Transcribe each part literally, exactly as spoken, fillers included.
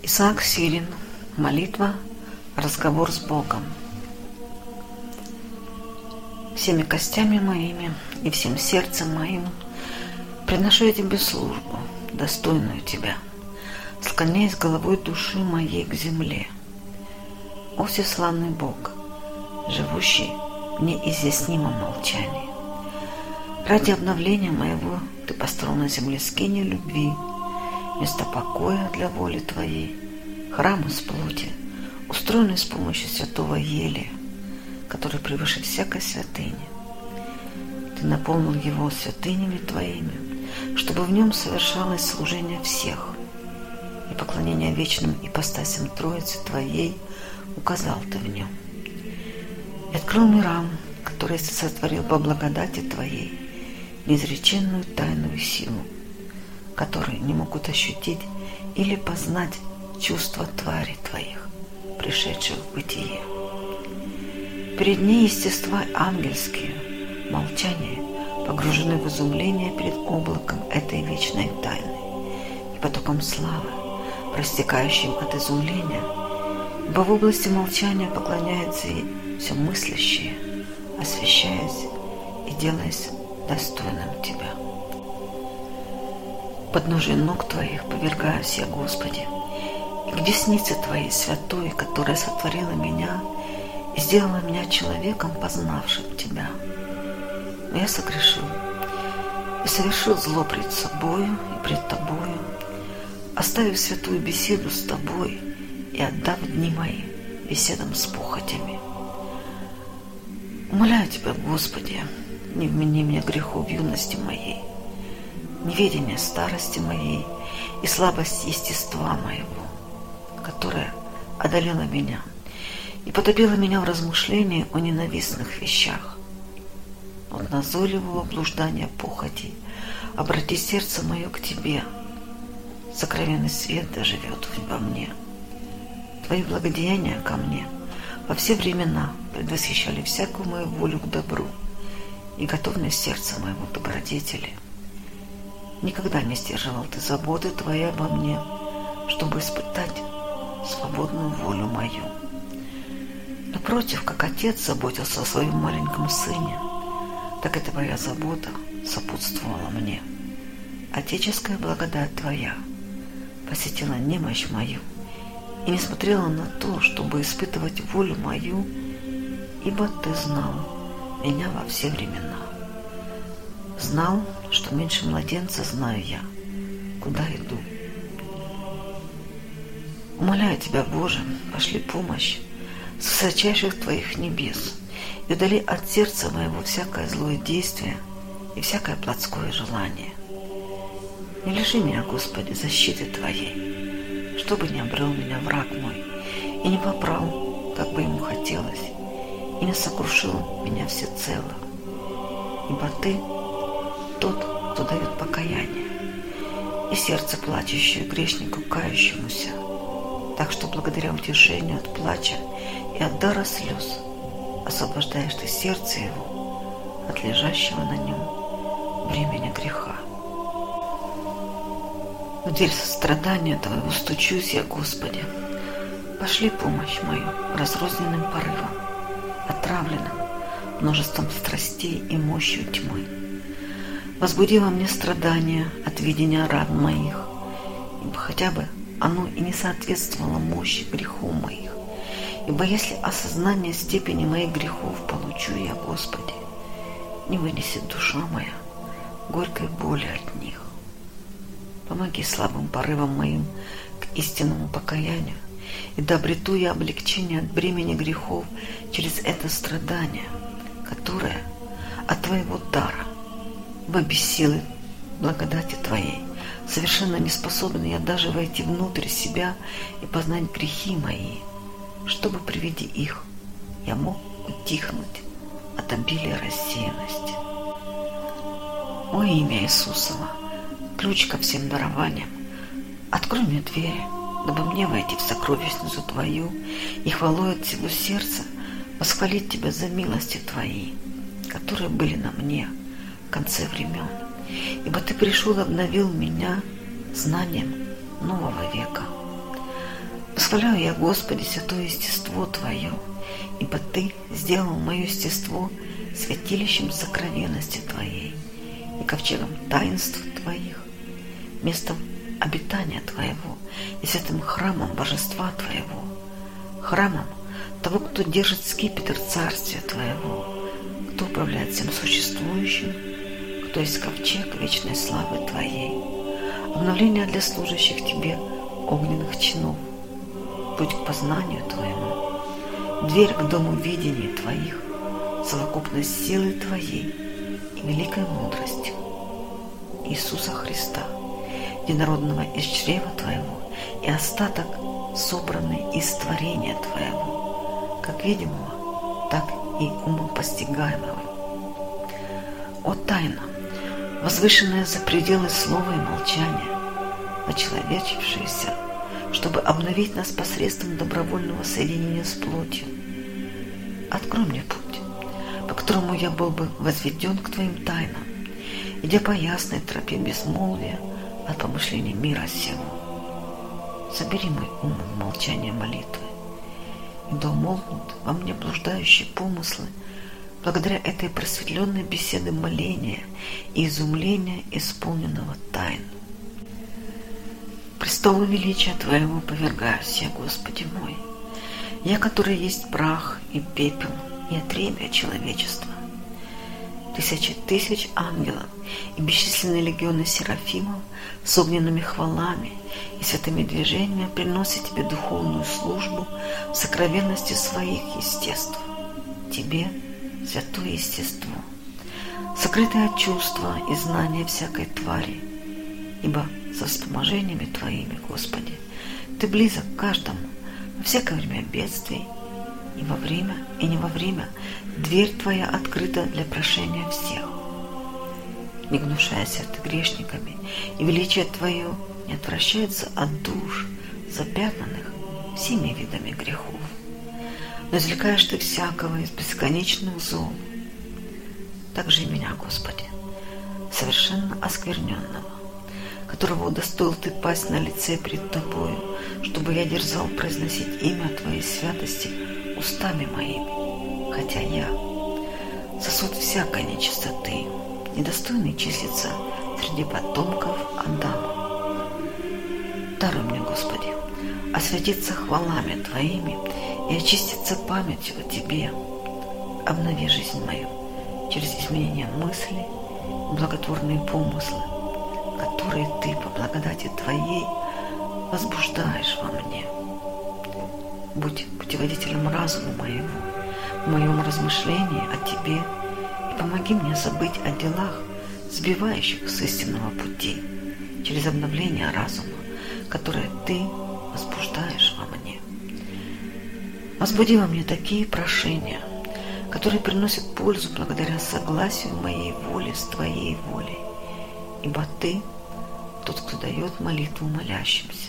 Исаак Сирин. Молитва. Разговор с Богом. Всеми костями моими и всем сердцем моим приношу я тебе службу, достойную тебя, склоняясь головой души моей к земле. О всеславный Бог, живущий в неизъяснимом молчании, ради обновления моего ты построил на земле скинию любви, место покоя для воли твоей, храм из плоти, устроенный с помощью святого елия, который превыше всякой святыни. Ты наполнил его святынями твоими, чтобы в нем совершалось служение всех, и поклонение вечным ипостасям Троицы твоей указал ты в нем. И открыл мирам, которые ты сотворил по благодати твоей, неизреченную тайную силу, которые не могут ощутить или познать чувства твари твоих, пришедших в бытие. Перед ней естества ангельские, молчание, погружены в изумление перед облаком этой вечной тайны и потоком славы, простекающим от изумления, ибо в области молчания поклоняются ей все мыслящие, освящаясь и делаясь достойным тебя. Под ножи ног твоих повергаюсь я, Господи, и к деснице твоей святой, которая сотворила меня и сделала меня человеком, познавшим тебя. Но я согрешил и совершил зло пред собою и пред тобою, оставив святую беседу с тобой и отдав дни мои беседам с похотями. Умоляю тебя, Господи, не вмени мне греху в юности моей, неведение старости моей и слабость естества моего, которая одолела меня и потопила меня в размышлении о ненавистных вещах. От назойливого блуждания похоти обрати сердце мое к тебе, сокровенный свет да живет во мне. Твои благодеяния ко мне во все времена предвосхищали всякую мою волю к добру и готовность сердца моего к добродетели. Никогда не сдерживал ты заботы твои обо мне, чтобы испытать свободную волю мою. Напротив, как отец заботился о своем маленьком сыне, так и твоя забота сопутствовала мне. Отеческая благодать твоя посетила немощь мою и не смотрела на то, чтобы испытывать волю мою, ибо ты знал меня во все времена. Знал, что меньше младенца знаю я, куда иду. Умоляю тебя, Боже, пошли помощь с высочайших твоих небес и удали от сердца моего всякое злое действие и всякое плотское желание. Не лиши меня, Господи, защиты твоей, чтобы не обрел меня враг мой и не попрал, как бы ему хотелось, и не сокрушил меня всецело. Ибо ты тот, кто дает покаяние, и сердце плачущее грешнику кающемуся, так что благодаря утешению от плача и от дара слез освобождаешь ты сердце его от лежащего на нем времени греха. В дверь сострадания твоего стучусь я, Господи. Пошли помощь мою разрозненным порывом, отравленным множеством страстей и мощью тьмы. Возбуди во мне страдания от видения ран моих, ибо хотя бы оно и не соответствовало мощи греху моих. Ибо если осознание степени моих грехов получу я, Господи, не вынесет душа моя горькой боли от них. Помоги слабым порывам моим к истинному покаянию, и да обрету я облегчение от бремени грехов через это страдание, которое от Твоего дара, ибо без силы благодати Твоей совершенно не способен я даже войти внутрь себя и познать грехи мои, чтобы при виде их я мог утихнуть от обилия рассеянности. О имя Иисусова, ключ ко всем дарованиям, открой мне двери, дабы мне войти в сокровищницу Твою и хвалой от всего сердца восхвалить Тебя за милости Твои, которые были на мне в конце времен, ибо Ты пришел и обновил меня знанием нового века. Восхваляю я, Господи, святое естество Твое, ибо Ты сделал мое естество святилищем сокровенности Твоей и ковчегом таинств Твоих, местом обитания Твоего и святым храмом божества Твоего, храмом того, кто держит скипетр царствия Твоего, кто управляет всем существующим, кто есть ковчег вечной славы Твоей, обновление для служащих Тебе огненных чинов, путь к познанию Твоему, дверь к дому видения Твоих, совокупность силы Твоей и великой мудрости Иисуса Христа, единородного из чрева Твоего и остаток, собранный из творения Твоего, как видимого, так и умом постигаемого. О тайна, возвышенная за пределы слова и молчания, очеловечившаяся, чтобы обновить нас посредством добровольного соединения с плотью. Открой мне путь, по которому я был бы возведен к Твоим тайнам, идя по ясной тропе безмолвия от помышлений мира сего. Собери мой ум в молчание молитвы, и да умолкнут во мне блуждающие помыслы благодаря этой просветленной беседы моления и изумления, исполненного тайн. Престолу величия Твоего повергаюсь я, Господи мой, я, который есть прах и пепел и отребье человечества. Тысячи тысяч ангелов и бесчисленные легионы серафимов с огненными хвалами и святыми движениями приносят Тебе духовную службу в сокровенности своих естеств. Тебе святое естество, сокрытое от чувства и знания всякой твари, ибо со вспоможениями Твоими, Господи, Ты близок к каждому во всякое время бедствий, и во время, и не во время дверь Твоя открыта для прошения всех. Не гнушайся Ты грешниками, и величие Твое не отвращается от душ, запятнанных всеми видами грехов. Но извлекаешь Ты всякого из бесконечных зол. Так же и меня, Господи, совершенно оскверненного, которого удостоил Ты пасть на лице перед Тобою, чтобы я дерзал произносить имя Твоей святости устами моими, хотя я сосуд всякой нечистоты, недостойный числиться среди потомков Адама. Даруй мне, Господи, освятиться хвалами Твоими и очиститься памятью о Тебе. Обнови жизнь мою через изменение мыслей и благотворные помыслы, которые Ты по благодати Твоей возбуждаешь во мне. Будь путеводителем разума моего, в моем размышлении о Тебе, и помоги мне забыть о делах, сбивающих с истинного пути, через обновление разума, которое Ты возбуждаешь во мне. Возбуди во мне такие прошения, которые приносят пользу благодаря согласию моей воли с Твоей волей, ибо Ты тот, кто дает молитву молящимся.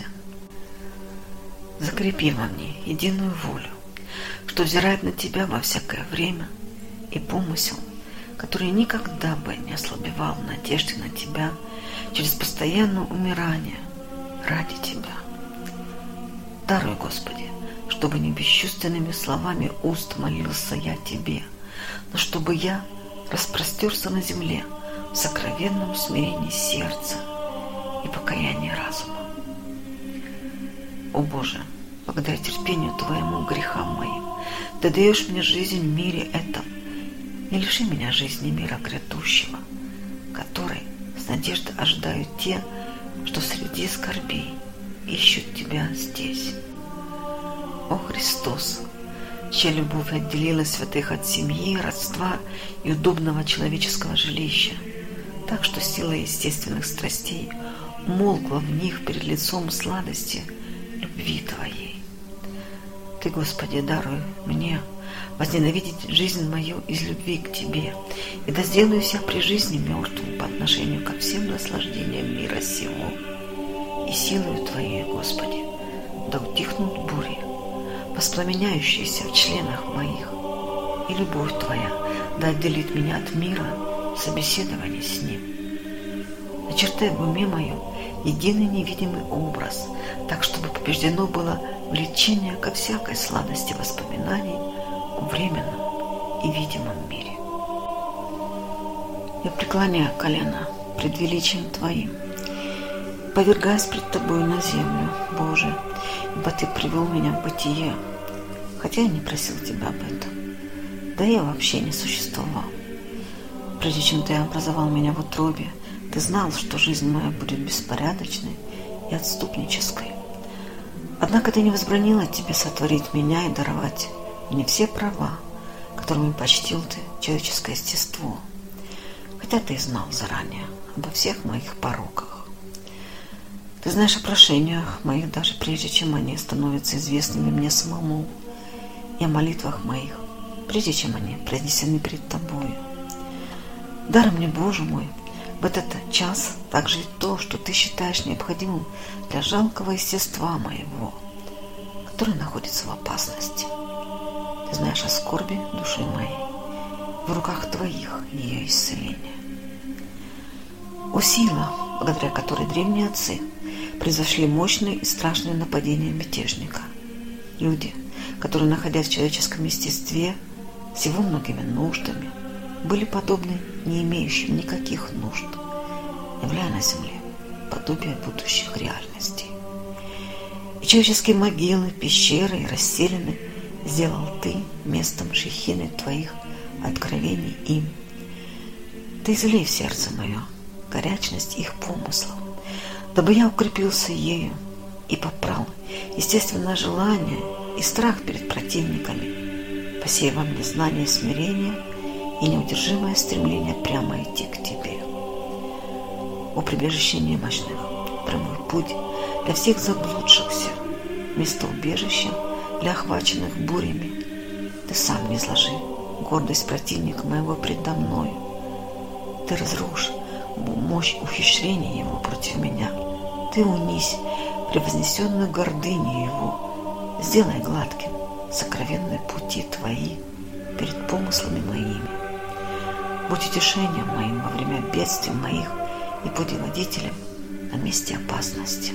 Закрепи во мне единую волю, что взирает на Тебя во всякое время, и помысел, который никогда бы не ослабевал в надежде на Тебя через постоянное умирание ради Тебя. Даруй, Господи, чтобы не бесчувственными словами уст молился я Тебе, но чтобы я распростерся на земле в сокровенном смирении сердца и покаянии разума. О Боже, благодаря терпению Твоему грехам моим, Ты даешь мне жизнь в мире этом. Не лиши меня жизни мира грядущего, который с надеждой ожидают те, что среди скорбей ищут Тебя здесь. О Христос, чья любовь отделила святых от семьи, родства и удобного человеческого жилища, так что сила естественных страстей умолкла в них перед лицом сладости любви Твоей. Ты, Господи, даруй мне возненавидеть жизнь мою из любви к Тебе, и да сделаюсь я при жизни мертвым по отношению ко всем наслаждениям мира сего. И силою Твоей, Господи, да утихнут бури, воспламеняющиеся в членах моих, и любовь Твоя да отделит меня от мира в собеседовании с ним. начертай в уме моем единый невидимый образ, так, чтобы побеждено было влечение ко всякой сладости воспоминаний о временном и видимом мире. Я преклоняю колено пред величием Твоим, повергаясь пред Тобою на землю, Боже, ибо Ты привел меня в бытие, хотя я не просил Тебя об этом, да я вообще не существовал. Прежде чем Ты образовал меня в утробе, Ты знал, что жизнь моя будет беспорядочной и отступнической. Однако Ты не возбранила Тебе сотворить меня и даровать мне все права, которыми почтил Ты человеческое естество, хотя Ты знал заранее обо всех моих пороках. Ты знаешь о прошениях моих даже прежде, чем они становятся известными мне самому, и о молитвах моих, прежде чем они произнесены перед Тобою. Даром мне, Боже мой, в этот час также и то, что Ты считаешь необходимым для жалкого естества моего, которое находится в опасности. Ты знаешь о скорби души моей, в руках Твоих ее исцеление. О сила, благодаря которой древние отцы произошли мощные и страшные нападения мятежника. Люди, которые, находясь в человеческом естестве, с его многими нуждами, были подобны не имеющим никаких нужд, являя на земле подобие будущих реальностей. И человеческие могилы, пещеры и расселины сделал Ты местом шехины Твоих откровений им. Ты излей в сердце мое горячность их помыслов, дабы я укрепился ею и поправил естественное желание и страх перед противниками, посея во мне знание и смирение и неудержимое стремление прямо идти к Тебе. О прибежище немощных, прямой путь для всех заблудшихся, место убежища для охваченных бурями. Ты сам не изложи гордость противника моего предо мною. Ты разрушь мощь ухищрения его против меня. Ты унись превознесенную гордыню его. Сделай гладким сокровенные пути Твои перед помыслами моими. Будь утешением моим во время бедствий моих и путеводителем на месте опасности.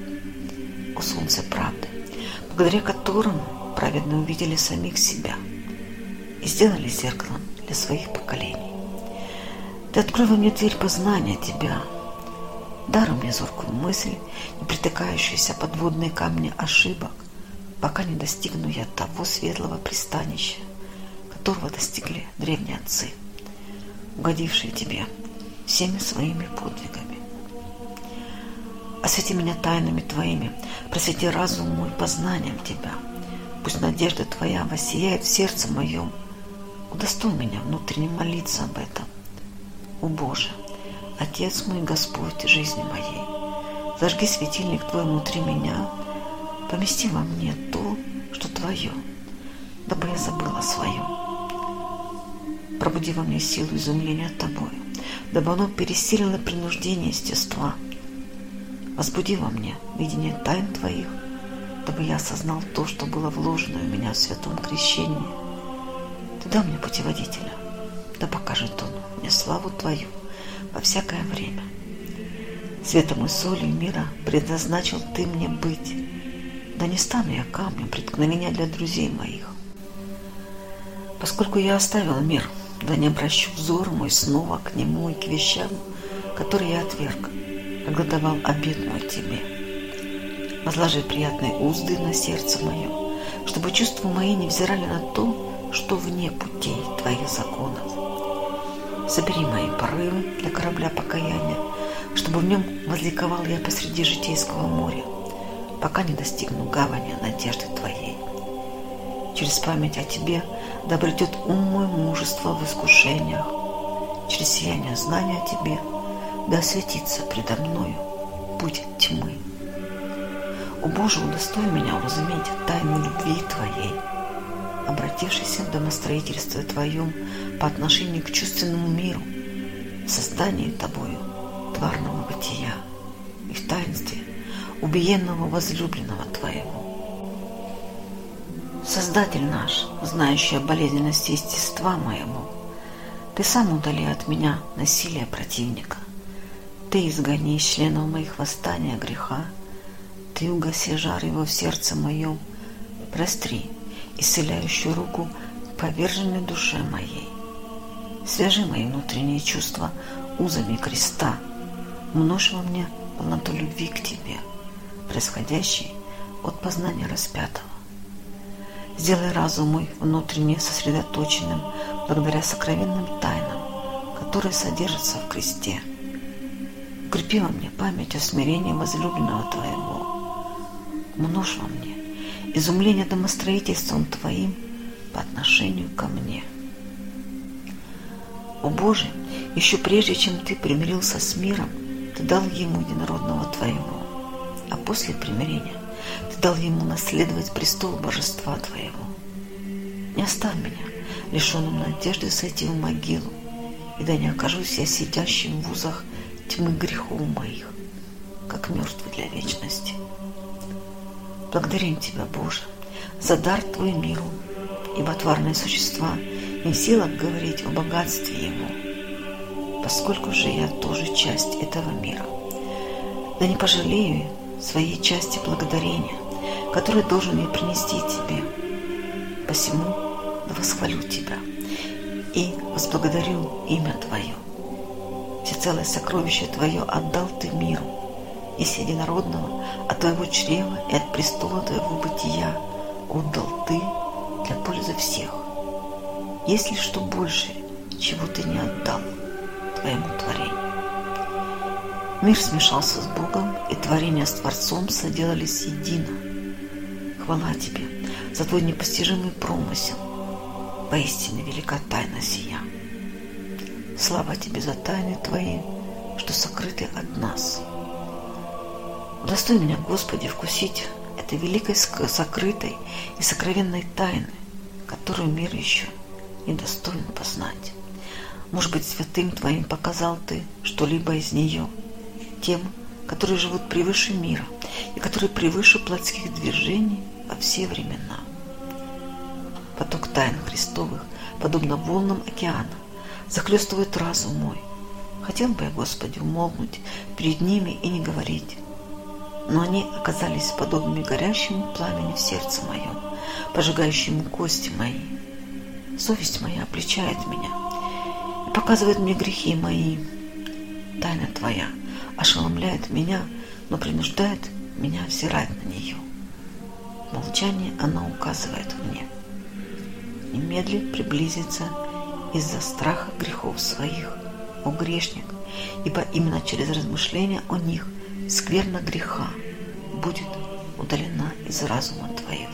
О солнце правды, благодаря которому праведно увидели самих себя и сделали зеркалом для своих поколений. Ты открой во мне дверь познания Тебя, даруй мне зоркую мысль, не притыкающуюся подводные камни ошибок, пока не достигну я того светлого пристанища, которого достигли древние отцы, угодившие Тебе всеми своими подвигами. Освети меня тайнами Твоими, просвети разум мой познанием Тебя. Пусть надежда Твоя воссияет в сердце моем. Удостой меня внутренне молиться об этом. О Боже, Отец мой, Господь жизни моей, зажги светильник Твой внутри меня, помести во мне то, что Твое, дабы я забыла свое. Пробуди во мне силу изумления Тобою, дабы оно пересилило принуждение естества. Возбуди во мне видение тайн Твоих, дабы я осознал то, что было вложено в меня в святом крещении. Ты дай мне путеводителя, да покажет он мне славу Твою во всякое время. Светом и солью мира предназначил Ты мне быть, да не стану я камнем преткновения для друзей моих. Поскольку я оставил мир, да не обращу взор мой снова к нему и к вещам, которые я отверг, когда давал обет мой Тебе. Возложи приятные узды на сердце мое, чтобы чувства мои не взирали на то, что вне путей Твоих законов. Собери мои порывы для корабля покаяния, чтобы в нем возликовал я посреди житейского моря, пока не достигну гавани надежды Твоей. Через память о Тебе да обретет ум мой мужество в искушениях, через сияние знания о Тебе да осветится предо мною путь тьмы. О Боже, удостой меня уразуметь тайны любви Твоей, обратившейся в домостроительство Твоем по отношению к чувственному миру, в создании Тобою тварного бытия и в таинстве убиенного возлюбленного Твоего. Создатель наш, знающий о болезненности естества моего, Ты сам удали от меня насилие противника, Ты изгони из членов моих восстания греха, Ты угаси жар его в сердце моем, простри исцеляющую руку к поверженной душе моей. Свяжи мои внутренние чувства узами креста, множь во мне полноту любви к Тебе, происходящей от познания распятого. Сделай разум мой внутренне сосредоточенным благодаря сокровенным тайнам, которые содержатся в кресте. Укрепи во мне память о смирении возлюбленного Твоего. Множь во мне изумление домостроительством Твоим по отношению ко мне. О Боже, еще прежде, чем Ты примирился с миром, Ты дал ему единородного Твоего, а после примирения Ты дал ему наследовать престол божества Твоего. Не оставь меня лишенным надежды сойти в могилу, и да не окажусь я сидящим в узах тьмы грехов моих, как мертвый для вечности. Благодарим Тебя, Боже, за дар Твой миру, ибо тварные существа не в силах говорить о богатстве Его, поскольку же я тоже часть этого мира. Да не пожалею своей части благодарения, которое должен я принести Тебе. Посему да восхвалю Тебя и возблагодарю имя Твое. Всецелое сокровище Твое отдал Ты миру, из единородного от Твоего чрева и от престола Твоего бытия отдал Ты для пользы всех. Есть ли что больше, чего Ты не отдал Твоему творению? Мир смешался с Богом, и творения с Творцом соделались едино. Хвала Тебе за Твой непостижимый промысел. Поистине велика тайна сия. Слава Тебе за тайны Твои, что сокрыты от нас. Удостой меня, Господи, вкусить этой великой сокрытой и сокровенной тайны, которую мир еще недостоин познать. Может быть, святым Твоим показал Ты что-либо из нее тем, которые живут превыше мира и которые превыше плотских движений во все времена. Поток тайн Христовых, подобно волнам океана, захлестывает разум мой. Хотел бы я, Господи, умолкнуть перед ними и не говорить, но они оказались подобными горящему пламени в сердце моем, пожигающему кости мои. Совесть моя обличает меня и показывает мне грехи мои. Тайна Твоя ошеломляет меня, но принуждает меня взирать на нее. В молчании она указывает мне: немедли приблизиться из-за страха грехов своих, о грешник, ибо именно через размышления о них скверна греха будет удалена из разума Твоего.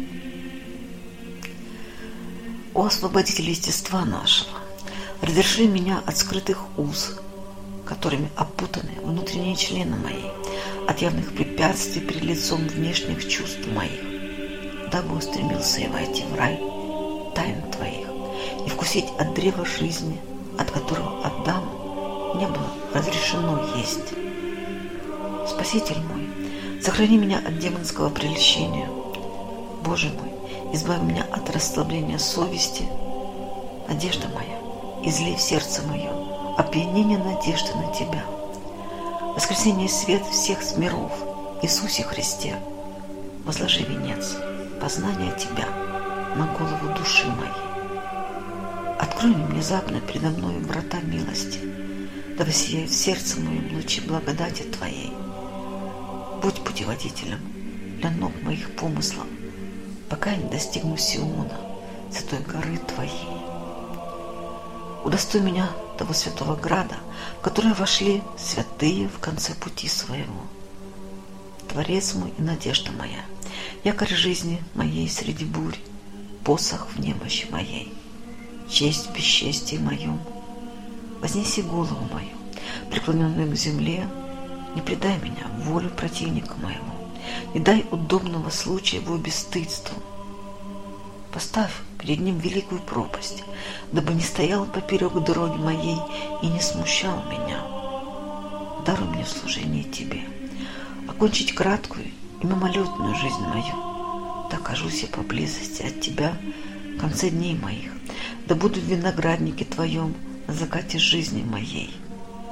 О освободитель естества нашего, разреши меня от скрытых уз, которыми опутаны внутренние члены мои, от явных препятствий перед лицом внешних чувств моих, дабы устремился я войти в рай тайн Твоих и вкусить от древа жизни, от которого Адаму не было разрешено есть. Спаситель мой, сохрани меня от демонского прельщения. Боже мой, избави меня от расслабления совести. Надежда моя, излей в сердце мое опьянение надежды на Тебя. Воскресение и свет всех миров, Иисусе Христе, возложи венец познания Тебя на голову души моей. Открой мне внезапно передо мною врата милости, да воссияет в сердце моем лучи благодати Твоей. Будь путеводителем для ног моих помыслов, пока я не достигну Сиона, святой горы Твоей. Удостой меня того святого града, в который вошли святые в конце пути своего. Творец мой и надежда моя, якорь жизни моей среди бурь, посох в немощи моей, честь в бесчестии моем. Вознеси голову мою, преклоненную к земле, не предай меня в волю противника моему, не дай удобного случая его бесстыдству. Поставь перед ним великую пропасть, дабы не стоял поперек дороги моей и не смущал меня. Даруй мне в служении Тебе окончить краткую и мимолетную жизнь мою, да окажусь я поблизости от Тебя в конце дней моих, да буду в винограднике Твоем на закате жизни моей.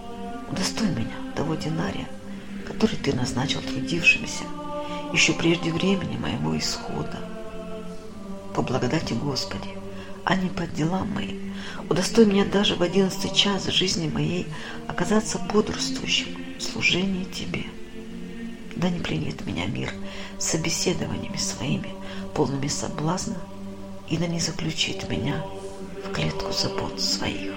Удостой меня того динария, который Ты назначил трудившимся еще прежде времени моего исхода. По благодати Господи, а не по делам моим, удостой меня даже в одиннадцатый час жизни моей оказаться бодрствующим в служении Тебе. Да не пленит меня мир собеседованиями своими, полными соблазна, и да не заключит меня в клетку забот своих.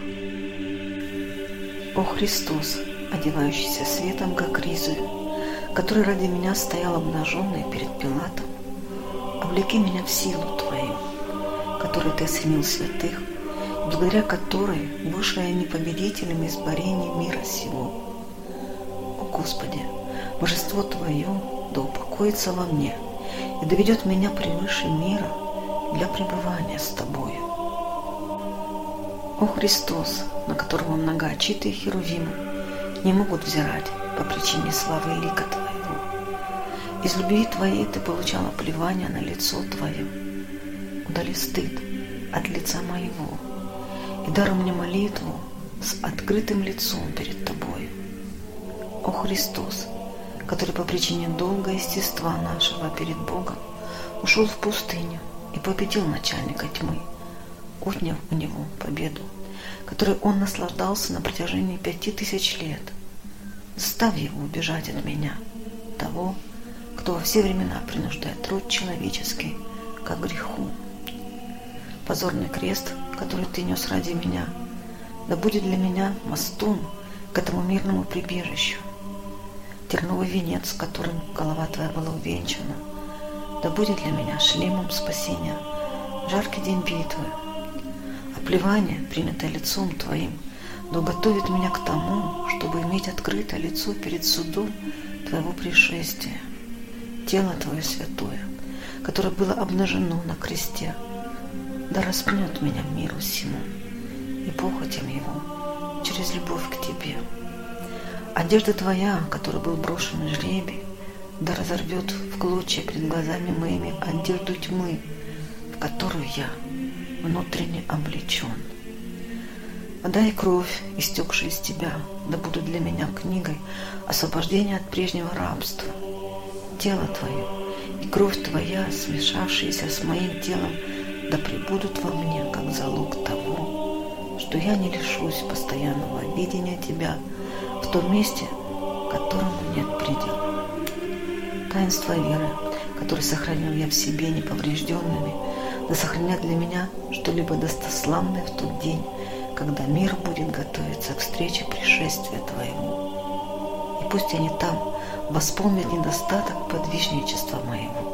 О Христос, одевающийся светом, как ризою, который ради меня стоял обнаженный перед Пилатом, облеки меня в силу Твою, которой Ты осенил святых, благодаря которой вышла я не победителем из борений мира сего. О Господи, божество Твое да упокоится во мне и доведет меня превыше мира для пребывания с Тобою. О Христос, на которого многоочитые херувимы не могут взирать по причине славы лика Твоего. Из любви Твоей Ты получал оплевание на лицо Твое. Удали стыд от лица моего и даруй мне молитву с открытым лицом перед Тобою. О Христос, который по причине долга естества нашего перед Богом ушел в пустыню и победил начальника тьмы, отняв у него победу, которой он наслаждался на протяжении пяти тысяч лет. Заставь его убежать от меня, того, кто во все времена принуждает род человеческий к греху. Позорный крест, который Ты нес ради меня, да будет для меня мостом к этому мирному прибежищу. Терновый венец, которым голова Твоя была увенчана, да будет для меня шлемом спасения в жаркий день битвы. Оплевание, принятое лицом Твоим, да уготовит меня к тому, чтобы иметь открытое лицо перед судом Твоего пришествия. Тело Твое святое, которое было обнажено на кресте, да распнет меня миру сему и похотям его через любовь к Тебе. Одежда Твоя, которой был брошен жребий, да разорвет в клочья перед глазами моими одежду тьмы, в которую я внутренне облечен. Вода и кровь, истекшие из Тебя, да будут для меня книгой освобождения от прежнего рабства. Тело Твое и кровь Твоя, смешавшиеся с моим телом, да пребудут во мне, как залог того, что я не лишусь постоянного видения Тебя в том месте, которому нет предела. Таинство веры, которое сохранил я в себе неповрежденными, да сохранят для меня что-либо достославное в тот день, когда мир будет готовиться к встрече пришествия Твоему. И пусть они там восполнят недостаток подвижничества моего.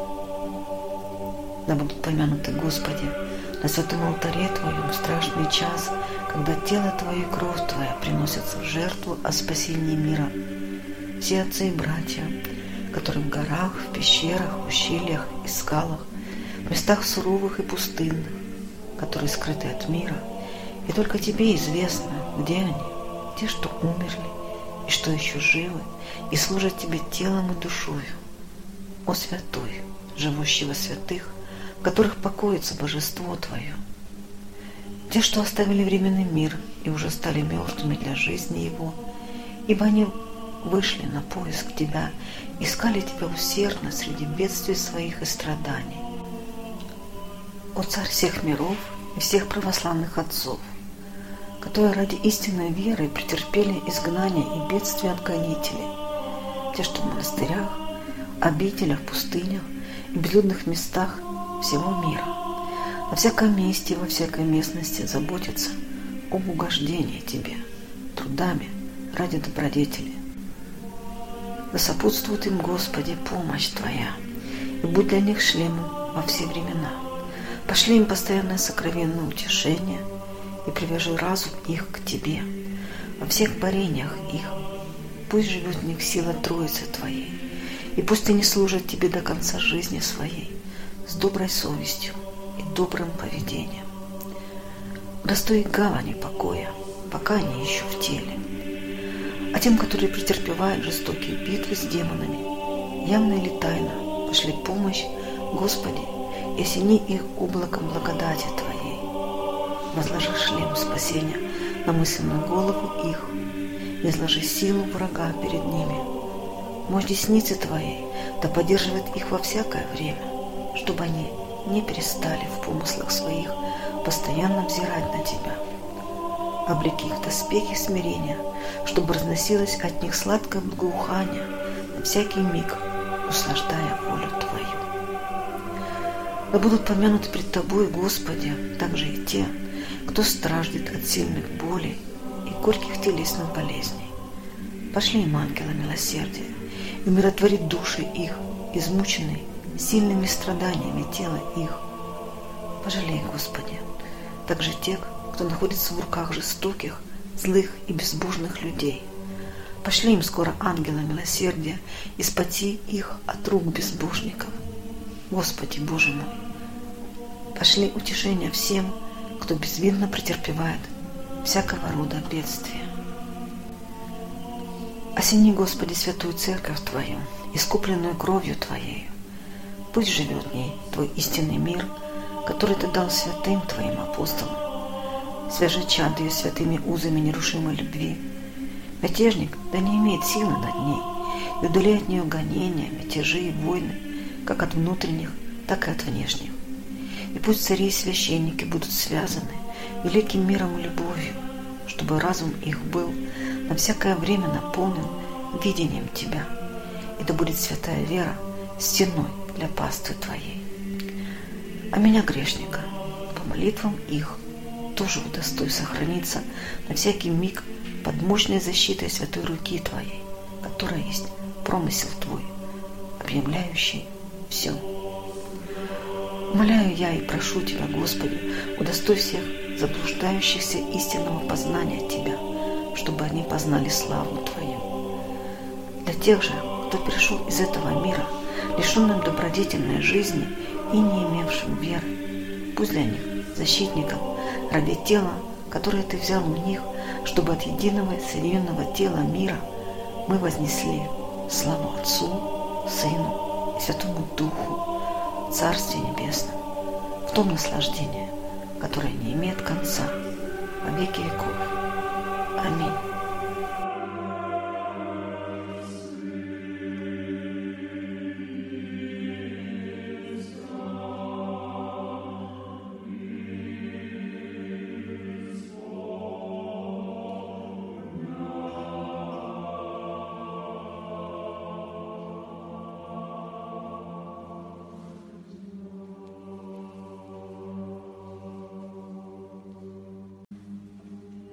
Да будут помянуты, Господи, на святом алтаре Твоем в страшный час, когда тело Твое и кровь Твоя приносятся в жертву о спасении мира. Все отцы и братья, которые в горах, в пещерах, ущельях и скалах, в местах суровых и пустынных, которые скрыты от мира, и только Тебе известно, где они, те, что умерли, и что еще живы, и служат Тебе телом и душою. О Святой, живущий во святых, в которых покоится божество Твое. Те, что оставили временный мир и уже стали мертвыми для жизни его, ибо они вышли на поиск Тебя, искали Тебя усердно среди бедствий своих и страданий. О Царь всех миров и всех православных отцов, которые ради истинной веры претерпели изгнание и бедствия от гонителей, те, что в монастырях, обителях, пустынях и безлюдных местах всего мира, во всяком месте и во всякой местности заботятся об угождении Тебе, трудами ради добродетели. Да сопутствует им, Господи, помощь Твоя, и будь для них шлемом во все времена. Пошли им постоянное сокровенное утешение и привяжи разум их к Тебе. Во всех борениях их пусть живет в них сила Троицы Твоей, и пусть они служат Тебе до конца жизни своей с доброй совестью и добрым поведением. Удостой их гавани покоя, пока они еще в теле. А тем, которые претерпевают жестокие битвы с демонами, явно или тайно, пошли помощь, Господи, и осени их облаком благодати Твоей. Возложи шлем спасения на мысленную голову их, изложи силу врага перед ними. Мощь десницы Твоей да поддерживает их во всякое время, чтобы они не перестали в помыслах своих постоянно взирать на Тебя. Облеки их в доспехи смирения, чтобы разносилось от них сладкое благоухание на всякий миг, услаждая волю Твою. Да будут помянуты пред Тобой, Господи, также и те, кто страждет от сильных болей и горьких телесных болезней. Пошли им ангела милосердия и умиротвори души их, измученные сильными страданиями тела их. Пожалей, Господи, также тех, кто находится в руках жестоких, злых и безбожных людей. Пошли им скоро ангела милосердия и спаси их от рук безбожников. Господи, Боже мой, пошли утешения всем, кто безвинно претерпевает всякого рода бедствия. Осени, Господи, святую церковь Твою, искупленную кровью Твоей. Пусть живет в ней Твой истинный мир, который Ты дал святым Твоим апостолам. Свяжи чад ее святыми узами нерушимой любви. Мятежник да не имеет силы над ней и удаляет от нее гонения, мятежи и войны, как от внутренних, так и от внешних. И пусть цари и священники будут связаны великим миром и любовью, чтобы разум их был на всякое время наполнен видением Тебя, и да будет святая вера стеной для паствы Твоей. А меня, грешника, по молитвам их тоже удостой сохраниться на всякий миг под мощной защитой святой руки Твоей, которая есть промысел Твой, объявляющий все. Умоляю я и прошу Тебя, Господи, удостой всех заблуждающихся истинного познания Тебя, чтобы они познали славу Твою. Для тех же, кто перешел из этого мира, лишенным добродетельной жизни и не имевшим веры, пусть для них, защитников, ради тела, которое Ты взял у них, чтобы от единого и соединенного тела мира мы вознесли славу Отцу, Сыну и Святому Духу, Царстве Небесном, в том наслаждении, которое не имеет конца во веки веков. Аминь.